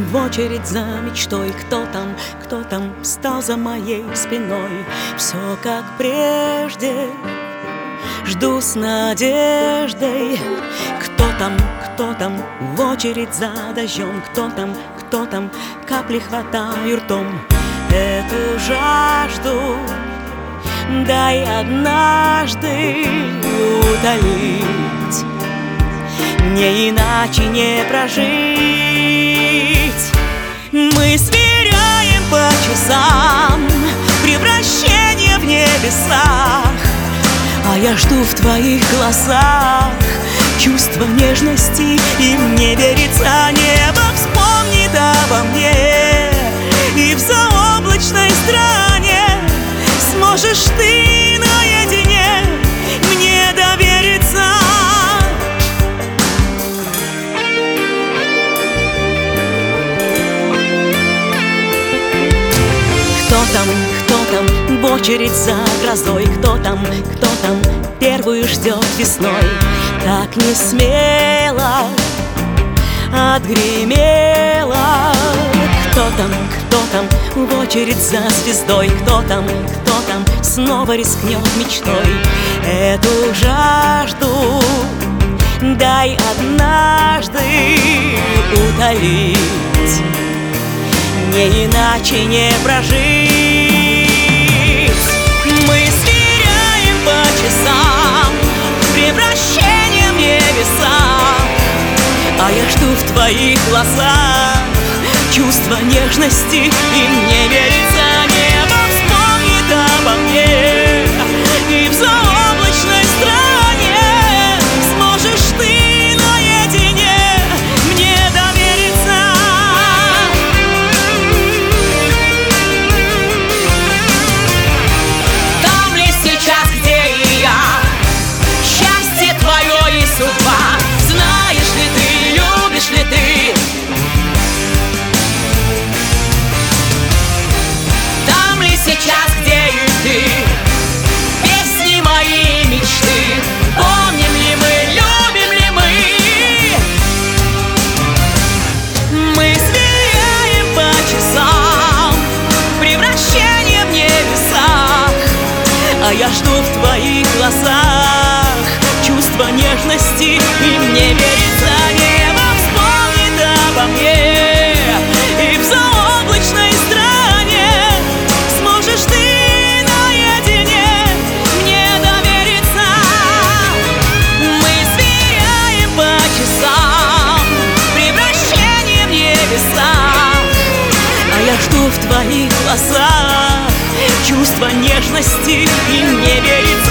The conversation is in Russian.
в очередь за мечтой. Кто там встал за моей спиной? Все как прежде, жду с надеждой. Кто там в очередь за дождем? Кто там, капли хватаю ртом. Эту жажду дай однажды утолить, мне иначе не прожить. Мы сверяем по часам превращение в небесах, а я жду в твоих глазах чувства нежности, и мне верится, небо вспомнит обо мне, и в заоблачной стране сможешь ты наедине мне довериться. Кто там в очередь за грозой? Кто там первую ждет весной? Так не смело отгремело. Кто там в очередь за звездой? Кто там снова рискнет мечтой? Эту жажду дай однажды утолить, мне иначе не прожить. Мы сверяем по часам превращение в небеса, а я жду в твоих глазах чувства нежности, и мне верится, небо вспомнит обо мне, и в заоблачной стране сможешь ты наедине мне довериться. Там ли сейчас, где и я, счастье твое и судьба? Знаешь ли ты, любишь ли ты? Сейчас, где и ты, песни мои, мечты, помним ли мы, любим ли мы? Мы сверяем по часам превращение в небесах, а я жду в твоих глазах чувства нежности, и мне верится, небо вспомнит обо мне, и в заоблачной стране сможешь ты наедине мне довериться. Мы сверяем по часам превращение в небесах, а я жду в твоих глазах чувства нежности, и мне верится.